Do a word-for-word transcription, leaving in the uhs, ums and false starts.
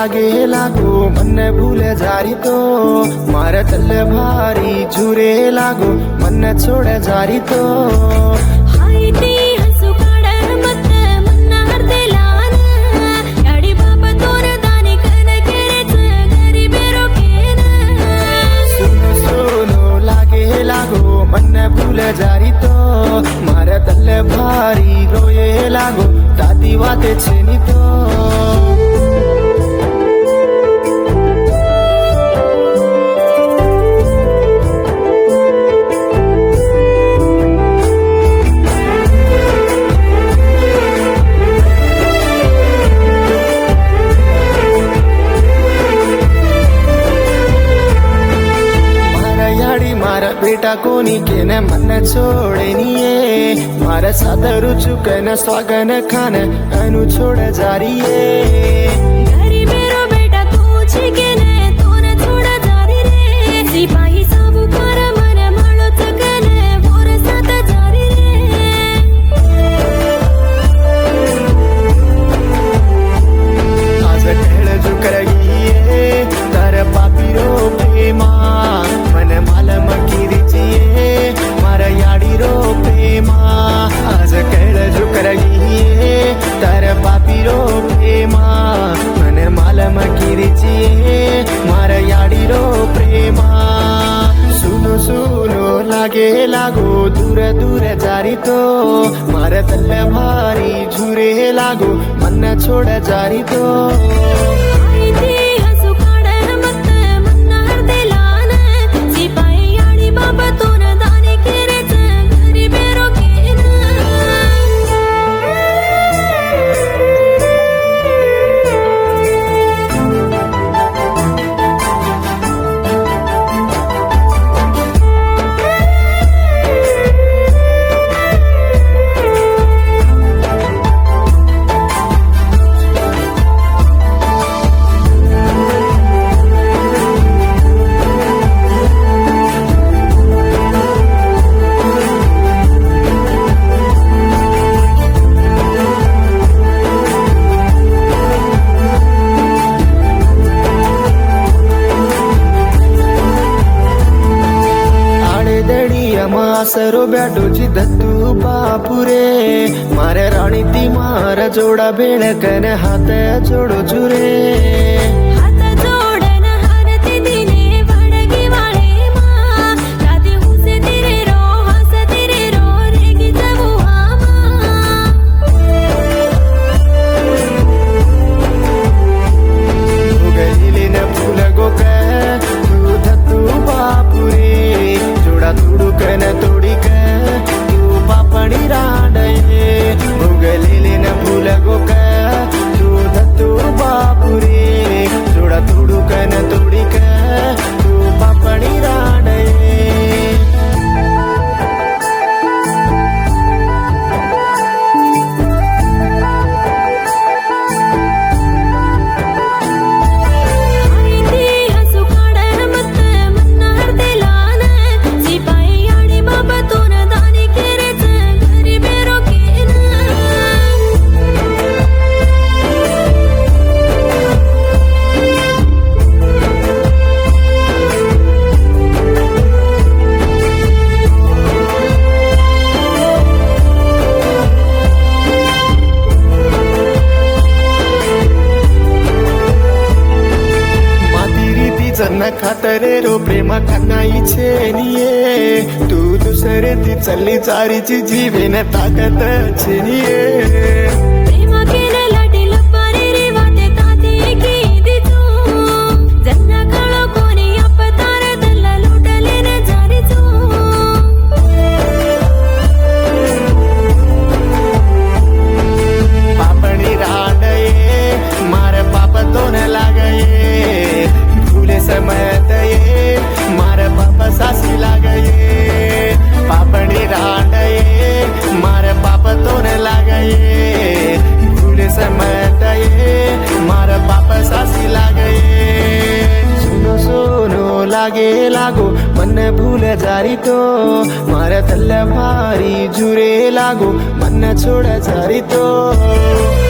लागे लागो मन भूले जारी तो मारे तल भारी झूरे लागो मन छोड़ जारी तो मन भूल जारी तो मारे तल भारी रोये लागो दादी वाते छेनी तो मारा बेटा कोनी के न मन छोड़े निये मारा सादरु चुकन स्वागन खान अनु छोड़ जारी है घरी मेरो बेटा तू छिके ने तो न छोड़ जारी रे सिपाही साबु कर मन माळो चकने मोर साथ जारी रे आज खेळ जुकरगी है तर पापी रो प्रेमा मन मालम किरीचिये मारा याडी रो प्रेमा आज केळ जुकरगिये तर पापी रो प्रेमा मन मालम किरीचिये मारा याडी रो प्रेमा सुनो सुनो लागे लागो दूर दूर जारी तो मारा तल भारी झूरे लागो मन छोड़ जारी तो मासरो बैठो जी दत्तू बापुरे मारे रानी ती मार जोड़ा बेड़ कन हाथ जोड़ो जुरे तोड़ी के तू पापड़ी राडे भुगलीली न भूल गो के तू धतू बापुरे जोड़ा तोड़ू के न तोड़ी के तू पापड़ी राडे खातरे रो प्रेम कनाई छेनिये तू दुसरे ती चली चारी ची जीवेन ताकत छेनिये प्रेम केले लाटी लपारे रे वाते ताते की दितू जन्ना काळो कोणी अपतार दल्ला लुटले न जारी तू पापणी राडये मारे पाप तो न लागये भूले समय मारे पाप सासी लागये पापड़ी राडये मारे पाप तो न लागये भूले समय मारे पाप सासी लागये सुनो सुनो लागे लागो मन भूल जारी तो मारे तल भारी झूरे लागो मन छोड़ जारी तो